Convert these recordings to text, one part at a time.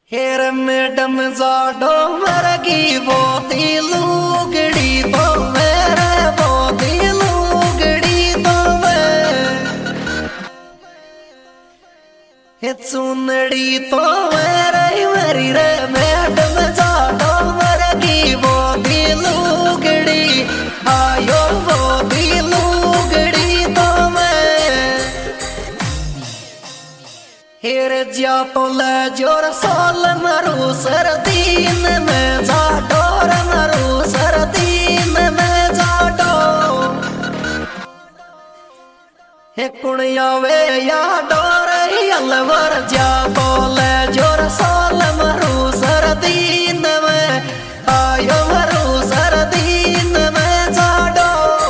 हेर madam जाडो मरगी बोती लुगड़ी तो मेरे बोती लुगड़ी तो मैं चुनड़ी तो मेरी रे मैडम जाडो मरगी बोती लुगड़ी आयो बोती लुगड़ी तो मैं हेर जा तो ले जोर साल मरू सरदीन में जाडो मरू सरदीन में जाडो हे कुणिया वे या डोर अलवर जा तो ले जोर साल मरू सरदीन में आयो मरू सरदीन में जाडो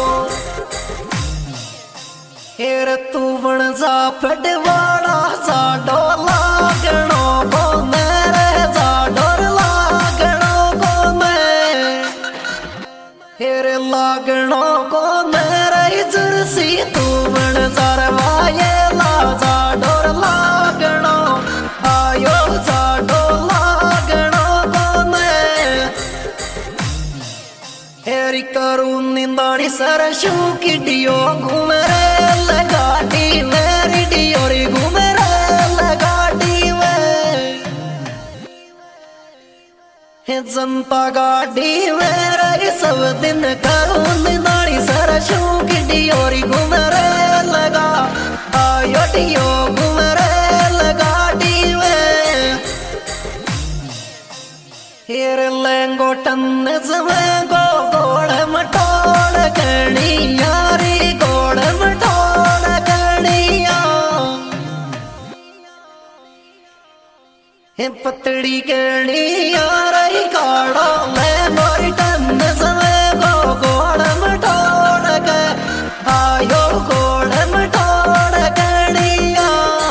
हेर तू बन जा पडवाड़ा जाडो लागणो को मेरे जाडोर लागणो को मैं हेर लागणो को मेरे जर्सी तू बन जरवाए ला जाडोर लागणो आयो जाडो लागणो को मैं हेरी करू निंदाड़ी सरशू की डियो घूम रे लगाटी मेरी डियोरी घूम रे लगाटी में जनता गाड़ी मेरे सब दिन करूं निंदाड़ी सरशू की डियोरी घूम रे लगा आयो डियो घूम रे लगाटी में हेर लेंगो टन जमेगो गोड़ मटोड़ गणी यारी गोड़ मटोड़ गणिया हे पतड़ी गणी यारी गाड़ो मैं मोरी टन जमेगो गोड़ मटोड़ ग आयो गोड़ मटोड़ गणिया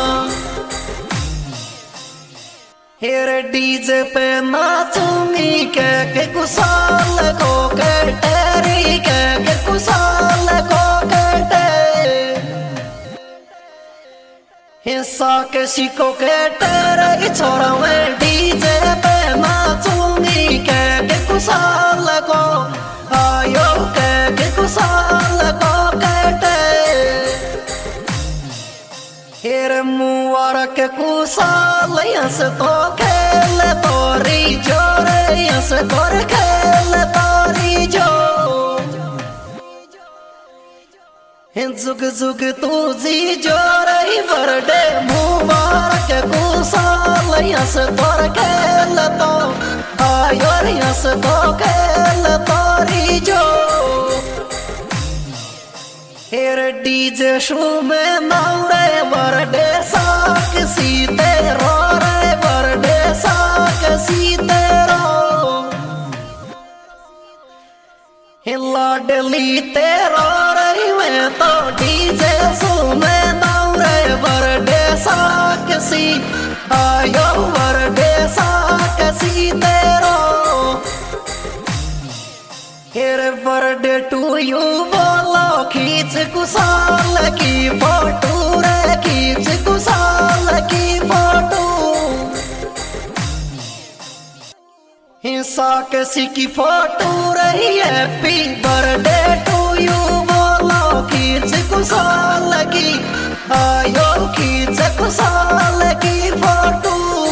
हेर डीजे पे नाचूंगी के कुसाल को के टेरी के कुसाल को के हिस्सा के शिको के टेरे छोरा में डीजे पे नाचूंगी के कुसाल को आयो के कुसाल को के हेर मुबारक कुसाल यस तो खेल तोरी जोर यस तोर खेल तोरी जो जुग जुग तुझी जोर बरडे मुबारक कुसाल यस तोर खेल तो आयो यस तो खेल तोरी जो हेर डीजे शू में नाउरे बरडे साक सीते रो रे बरडे साक सीते रो हिला डली तेरो रही मैं तो डीजे शू में नाउरे बरडे साक सी आयो बरडे साक सीते रो हेर बर्थडे टू यू बोलो खींच कुसाल की फोटो रे खींच कुसाल की फोटो हिस्सा किसी की फोटो रही हैप्पी बर्थडे टू यू बोलो खींच कुसाल की आयो खींच कुसाल की फोटो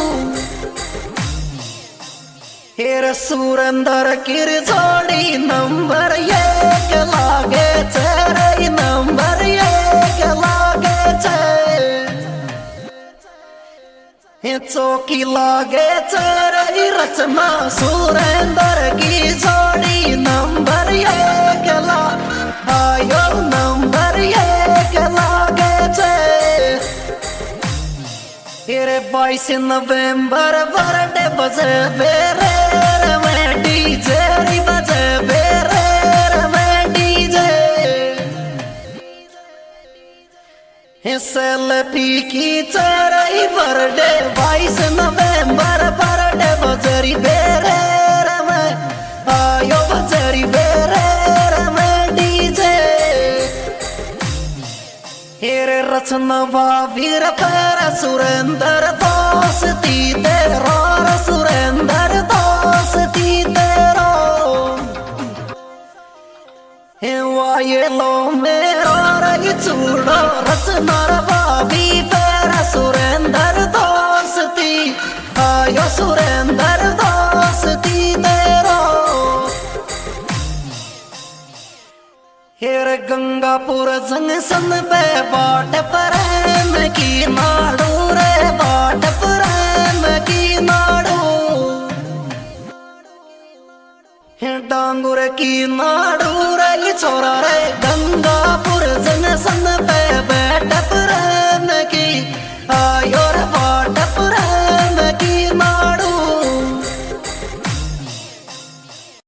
हेर सुरेंद्र किर जोड़ी नंबर एक लागे चेरे नंबर एक लागे चे चौकी लागे चेरे रचना सुरेंद्र की जोड़ी नंबर एक ला आयो नंबर एक लागे चे हेरे 22 नवंबर बर्थडे बजे बेरे में डीजे री बजे बेरे में डीजे सेल्फी की चरई बर्थडे 22 नवंबर बर्थडे बजरी बेरे में आयो बजरी बेरे में डीजे हेरे रचना वीर पर सुरेंद्र दोस्ती तेरा जुड़ो रचनार भाभी पेरा सुरेंद्र दोस्ती आयो सुरेंद्र दोस्ती तेरो हेर गंगापुर जंक्शन पे बाट प्रेम की नाड़ू रे बाट प्रेम की नाड़ू डांगुर की नाड़ू